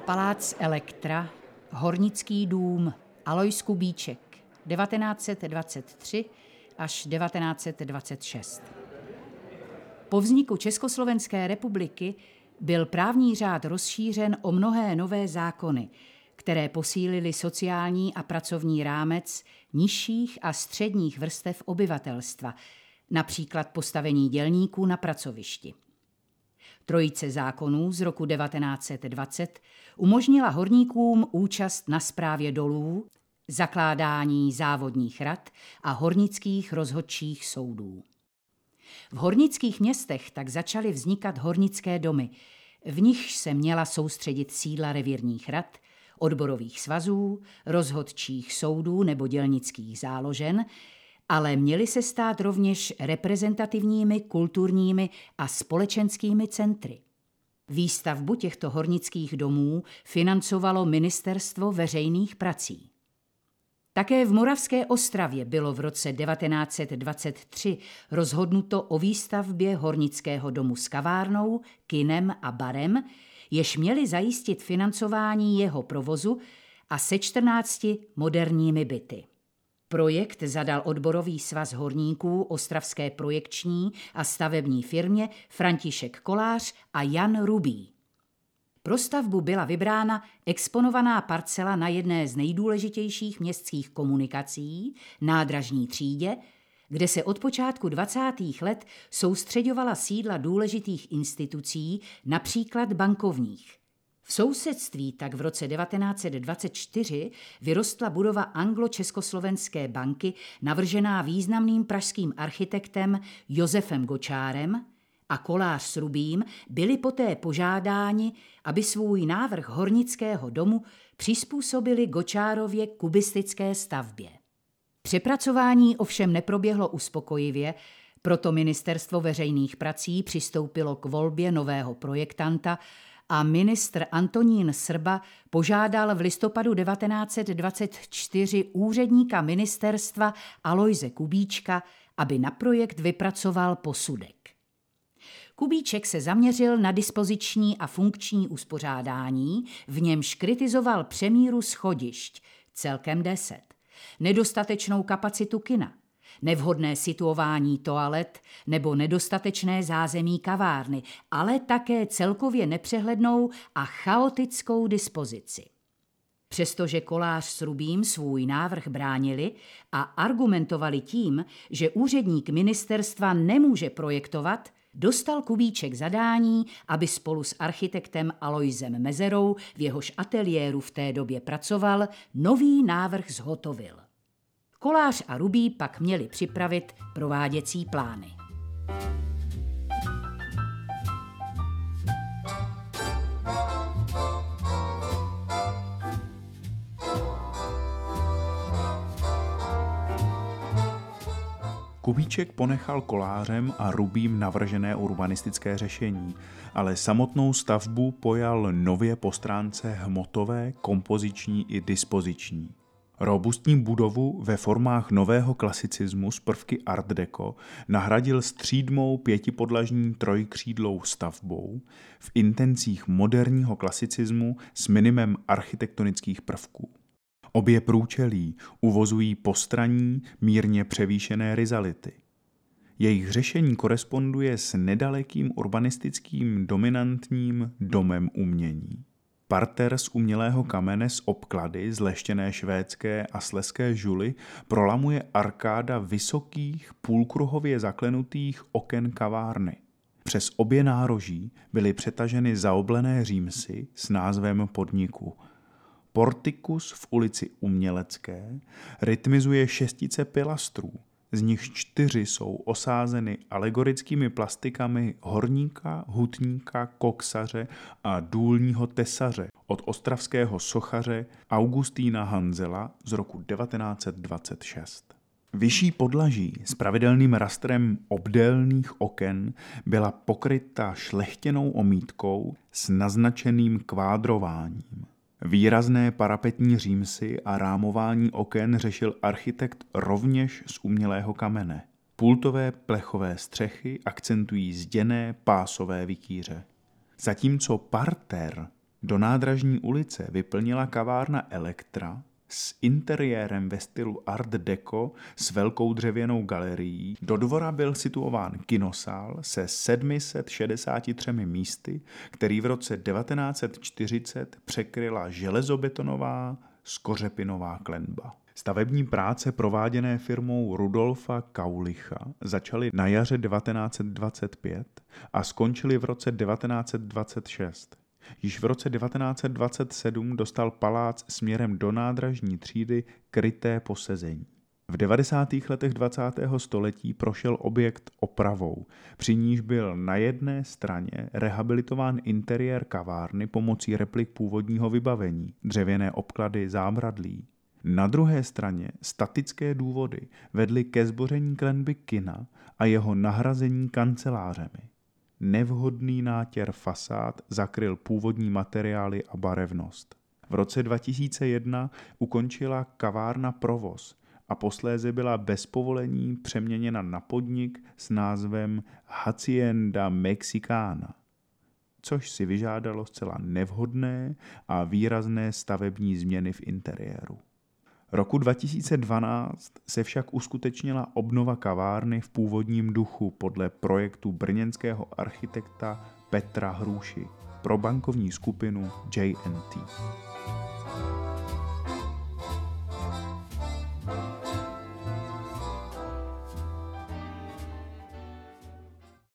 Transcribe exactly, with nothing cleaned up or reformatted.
Palác Elektra, Hornický dům, Alojz Kubíček, devatenáct set dvacet tři až devatenáct set dvacet šest. Po vzniku Československé republiky byl právní řád rozšířen o mnohé nové zákony, které posílily sociální a pracovní rámec nižších a středních vrstev obyvatelstva, například postavení dělníků na pracovišti. Trojice zákonů z roku devatenáct set dvacet umožnila horníkům účast na správě dolů, zakládání závodních rad a hornických rozhodčích soudů. V hornických městech tak začaly vznikat hornické domy, v nichž se měla soustředit sídla revírních rad, odborových svazů, rozhodčích soudů nebo dělnických záložen, ale měly se stát rovněž reprezentativními, kulturními a společenskými centry. Výstavbu těchto hornických domů financovalo Ministerstvo veřejných prací. Také v Moravské Ostravě bylo v roce devatenáct set dvacet tři rozhodnuto o výstavbě hornického domu s kavárnou, kinem a barem, jež měly zajistit financování jeho provozu a se čtrnácti moderními byty. Projekt zadal odborový svaz horníků ostravské projekční a stavební firmě František Kolář a Jan Rubý. Pro stavbu byla vybrána exponovaná parcela na jedné z nejdůležitějších městských komunikací, nádražní třídě, kde se od počátku dvacátých let soustřeďovala sídla důležitých institucí, například bankovních. V sousedství tak v roce devatenáct set dvacet čtyři vyrostla budova Anglo-Československé banky, navržená významným pražským architektem Josefem Gočárem, a Kolář s Rubým byli poté požádáni, aby svůj návrh hornického domu přizpůsobili Gočárově kubistické stavbě. Přepracování ovšem neproběhlo uspokojivě, proto Ministerstvo veřejných prací přistoupilo k volbě nového projektanta a ministr Antonín Srba požádal v listopadu devatenáct set dvacet čtyři úředníka ministerstva Alojze Kubíčka, aby na projekt vypracoval posudek. Kubíček se zaměřil na dispoziční a funkční uspořádání, v němž kritizoval přemíru schodišť, celkem deset, nedostatečnou kapacitu kina, nevhodné situování toalet nebo nedostatečné zázemí kavárny, ale také celkově nepřehlednou a chaotickou dispozici. Přestože Kolář s Rubým svůj návrh bránili a argumentovali tím, že úředník ministerstva nemůže projektovat, dostal Kubíček zadání, aby spolu s architektem Alojzem Mezerou, v jehož ateliéru v té době pracoval, nový návrh zhotovil. Kolář a Rubý pak měli připravit prováděcí plány. Kubíček ponechal Kolářem a Rubým navržené urbanistické řešení, ale samotnou stavbu pojal nově po stránce hmotové, kompoziční i dispoziční. Robustní budovu ve formách nového klasicismu s prvky art deco nahradil střídmou pětipodlažní trojkřídlou stavbou v intencích moderního klasicismu s minimem architektonických prvků. Obě průčelí uvozují postranní, mírně převýšené rizality. Jejich řešení koresponduje s nedalekým urbanistickým dominantním domem umění. Parter z umělého kamene s obklady z leštěné švédské a slezské žuly prolamuje arkáda vysokých, půlkruhově zaklenutých oken kavárny. Přes obě nároží byly přetaženy zaoblené římsy s názvem podniku. Portikus v ulici Umělecké rytmizuje šestice pilastrů, z nichž čtyři jsou osázeny alegorickými plastikami horníka, hutníka, koksaře a důlního tesaře od ostravského sochaře Augustína Hanzela z roku devatenáct set dvacet šest. Vyšší podlaží s pravidelným rastrem obdélných oken byla pokryta šlechtěnou omítkou s naznačeným kvádrováním. Výrazné parapetní římsy a rámování oken řešil architekt rovněž z umělého kamene. Pultové plechové střechy akcentují zděné pásové vikýře. Zatímco parter Do Nádražní ulice vyplnila kavárna Elektra s interiérem ve stylu Art Deco s velkou dřevěnou galerií. Do dvora byl situován kinosál se sedmi set šedesáti třemi místy, který v roce devatenáct set čtyřicet překryla železobetonová skořepinová klenba. Stavební práce prováděné firmou Rudolfa Kaulicha začaly na jaře devatenáct set dvacet pět a skončily v roce devatenáct set dvacet šest. Již v roce devatenáct set dvacet sedm dostal palác směrem do nádražní třídy kryté posezení. V devadesátých letech dvacátého století prošel objekt opravou, při níž byl na jedné straně rehabilitován interiér kavárny pomocí replik původního vybavení, dřevěné obklady, zábradlí. Na druhé straně statické důvody vedly ke zboření klenby kina a jeho nahrazení kancelářemi. Nevhodný nátěr fasád zakryl původní materiály a barevnost. V roce dva tisíce jedna ukončila kavárna provoz a posléze byla bez povolení přeměněna na podnik s názvem Hacienda Mexicana, což si vyžádalo zcela nevhodné a výrazné stavební změny v interiéru. Roku dva tisíce dvanáct se však uskutečnila obnova kavárny v původním duchu podle projektu brněnského architekta Petra Hrůši pro bankovní skupinu J and T.